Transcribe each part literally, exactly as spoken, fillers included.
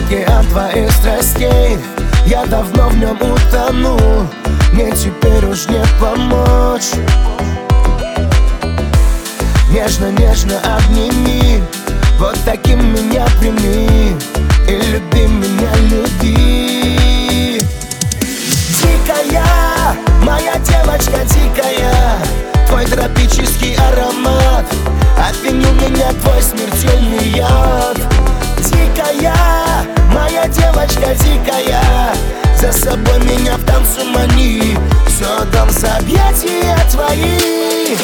океан твоих страстей, я давно в нем утонул, мне теперь уж не помочь. Нежно-нежно обними, вот таким меня прими, и люби меня, люби. Дикая, моя девочка дикая, твой тропический аромат обвинил меня, твой смертельный яд. Дикая, моя девочка дикая, за собой меня в танцу мани, все дам за объятия твои.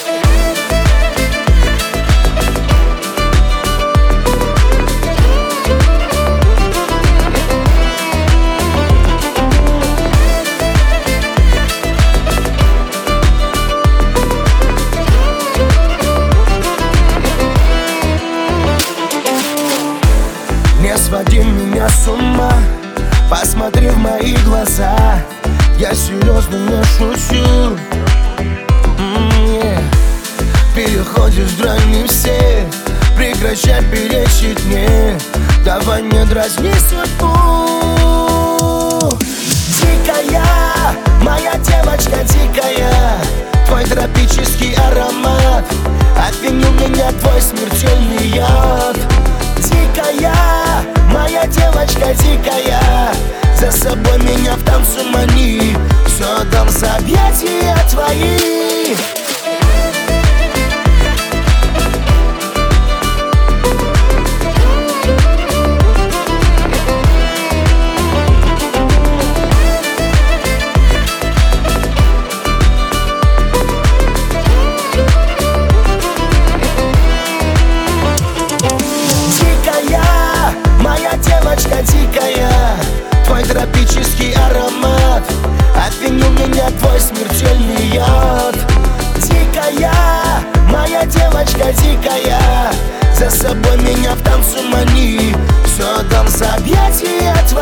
Не своди меня с ума, посмотри в мои глаза, я серьезно не шучу. mm-hmm. Переходишь грани все, прекращай перечить мне, давай не дразни судьбу. Дикая, моя девочка дикая, твой тропический аромат обвинил меня, твой смертельный яд. Дикая, моя девочка дикая, за собой меня в танцу мани, все дам за объятия твои. Девочка дикая, твой тропический аромат обвинил меня, твой смертельный яд. Дикая, моя девочка дикая, за собой меня в танцу мани, все дам за объятия твои.